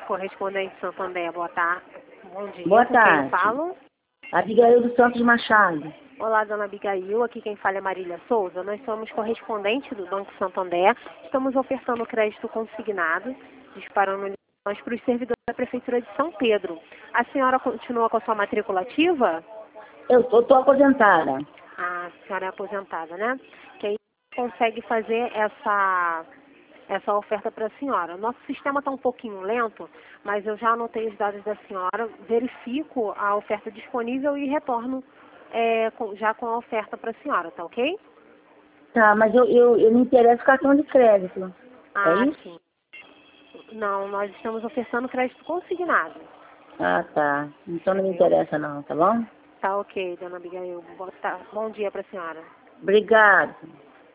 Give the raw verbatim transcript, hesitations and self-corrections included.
correspondente Santander, boa tarde. Bom dia. Boa Com tarde. quem falo? Abigail dos Santos Machado. Olá, dona Abigail. Aqui quem fala é Marília Souza. Nós somos correspondente do Banco Santander. Estamos ofertando crédito consignado, disparando ligações para os servidores da Prefeitura de São Pedro. A senhora continua com a sua matrícula ativa? Eu tô, tô aposentada. Ah, a senhora é aposentada, né? Que aí consegue fazer essa... essa oferta para a senhora. Nosso sistema está um pouquinho lento, mas eu já anotei os dados da senhora, verifico a oferta disponível e retorno é, com, já com a oferta para a senhora, tá ok? Tá, mas eu, eu, eu me interesso em cartão de crédito. Ah, É isso? sim. Não, nós estamos ofertando crédito consignado. Ah, tá. Então não me Entendeu? interessa não, tá bom? Tá ok, dona Abigail. Boa tarde. Bom dia para a senhora. Obrigado.